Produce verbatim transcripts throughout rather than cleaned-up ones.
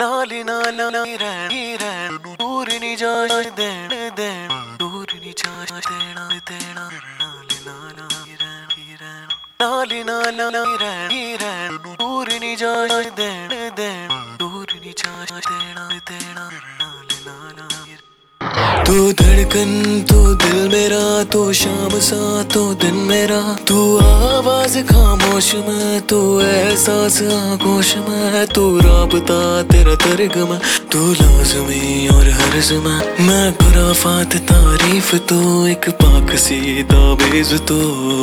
नाली नाला रहनी रहन दूर नहीं जा देन देन दूर नहीं जा देना देना नाली नाला रहनी रहन नाली नाला रहनी रहन दूर नहीं जा देन देन दूर नहीं जा देना देना नाली नाला। तू धड़कन तू दिल मेरा, तू शाम सा तो दिन मेरा, तू आवाज खामोश में, तू एहसास आगोश में, तू राबता तेरा तरगमा, तू लाज़मी और हर्ज में, मैं खुराफात तारीफ तो एक पाक सी ताबीज़ तो।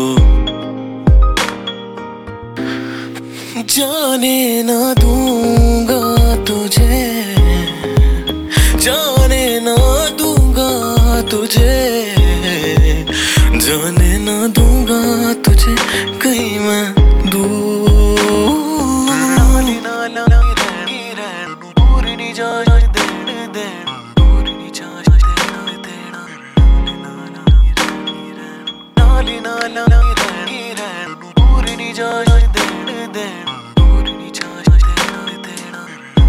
जाने ना दूंगा तुझे, जाने ना दूंगा तुझे, जाने ना दूंगा तुझे कहीं मैं दूर। नाली नाला रहनी रहन दूर नहीं जा देन देन दूर नहीं जा देना देना नाली नाला रहनी रहन नाली नाला रहनी रहन दूर नहीं जा देन देन दूर नहीं जा देना देना।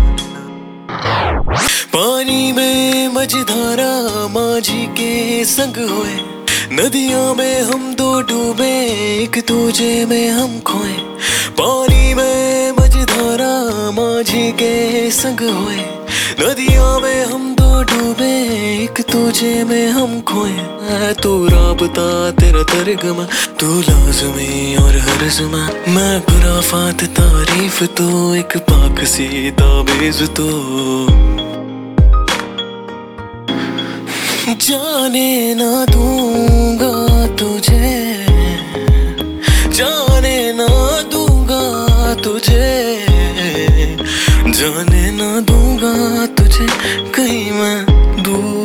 पानी में मझधारा माझी के संग हुए, नदियों में हम दो डूबे एक दूजे में हम खोए, पानी में मझधारा माझी के संग हुए, नदियों में हम दो डूबे एक दूजे में हम खोए, तू राबता तेरा तरगमा, तू लाज़मी और हर्ज में, मैं खुराफात तारीफ तो एक पाक सी ताबीज़ तो। जाने ना दूंगा तुझे, जाने ना दूंगा तुझे, जाने ना दूंगा तुझे कहीं मैं दूर।